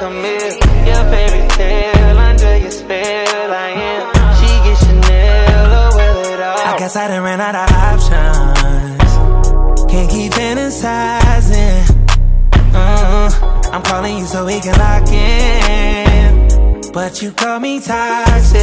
come here. Your fairy tale, under your spell I am. She gets Chanel, oh well it all. I guess I done ran out of options. Can't keep fantasizing. I'm calling you so we can lock in, but you call me toxic.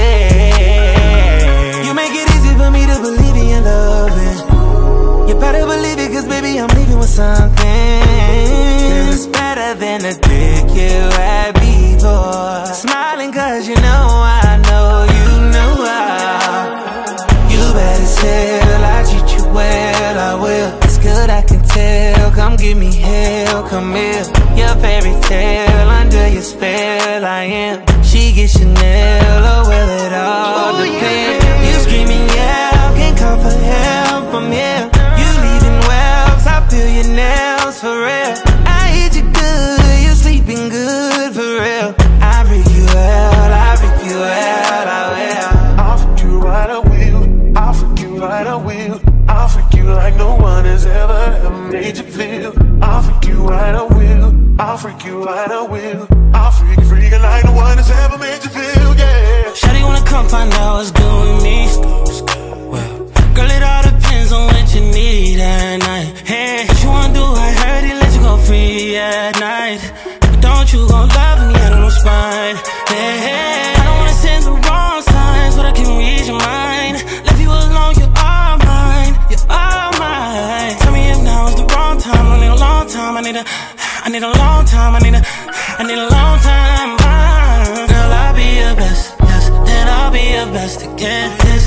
You make it easy for me to believe in your loving. You better believe it, cause baby I'm leaving with something. Girl, it's better than the dick you had before. Smiling cause you know I know you know how. You better still, I treat you well, I will. It's good, I can tell, come give me hell, come here. Your fairy tale, under your spell I am. She gets Chanel, oh well it all depends. You screaming yeah, can't call for help from here. You leaving wells, I feel your nails for real. I hit you good, you're sleeping good for real. I freak you out, I freak you out, I will. I'll freak you right, I will. I'll freak you right, I will. I'll freak you like no one has ever made you feel. I'll freak you right, I will. I'll freak you right, I will. I'll freak you like no one has ever made you feel, yeah. Shawty wanna come find out what's good with me. Well, girl, it all depends on what you need at night. Hey, what you wanna do? I heard he let you go free at night. But don't you gon' love me out of no spine. Hey, hey, I don't wanna send the wrong signs, but I can read your mind. Leave you alone, you're all mine. You're all mine. Tell me if now is the wrong time. I need a long time. I need a long time. I need a long time. Girl, I'll be your best, yes, then I'll be your best again. Yes.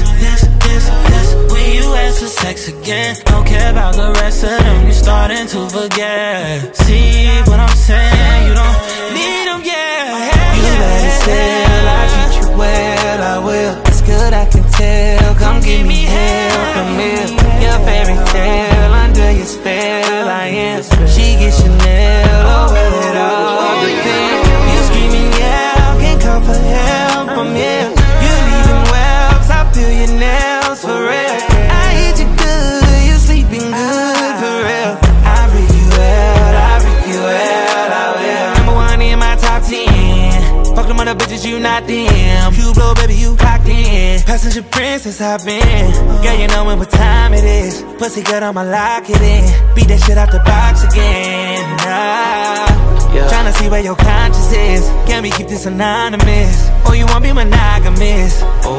When you ask for sex again, don't care about the rest of them. You starting to forget. See what I'm saying? You don't need them, yeah. You better still, I treat you well, I will. It's good, I can tell. Come give me hell, come here. Your fairy tale, under your spell I am. She gets Chanel, oh well it all depends. You screaming yeah, can't call for help from here. You leaving wells, I feel your nails for real. I hit you good, you sleeping good for real. I freak you out, I freak you out, I will. Number one in my top 10. Fuck them other bitches, you not them. You blow, baby, you clocked in. Passenger princess, I've been. Girl, you know what time it is. Pussy good, I'ma lock it in. Beat that shit out the box again. Tryna see where your conscience is. Can we keep this anonymous? Or you won't be monogamous? Or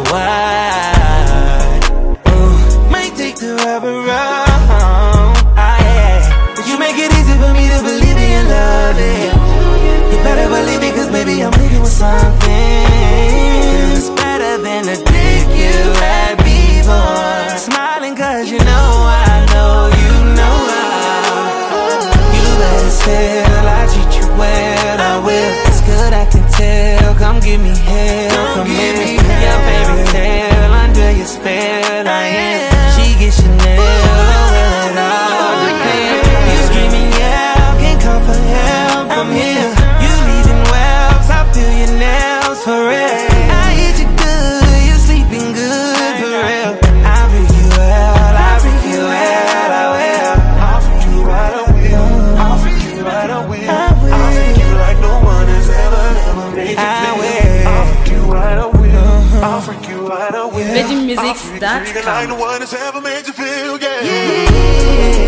what? Might take the rubber wrong. But you make it easy for me to believe in your love. You better believe it, cause baby I'm leaving with something. It's better than the dick you had before. Smiling cause you know I know you know how. You better still, I treat you well, I will. It's good, I can tell, come give me hell, come here. Your fairy tale, under your spell I am. She gets Chanel, oh well it all depends. You screaming yeah, can't call for help, I'm here. You leaving wells, I feel your nails for real. I hit you good, you're sleeping good for real. I freak you out, I freak you out, I will. I'll freak you right, I will. I'll freak you right, I will. I'll freak you like no one has ever made you feel. I'll freak you right, I will. I'll freak you right, I will. VeggieMusics.com. Like no one has ever made you feel, yeah.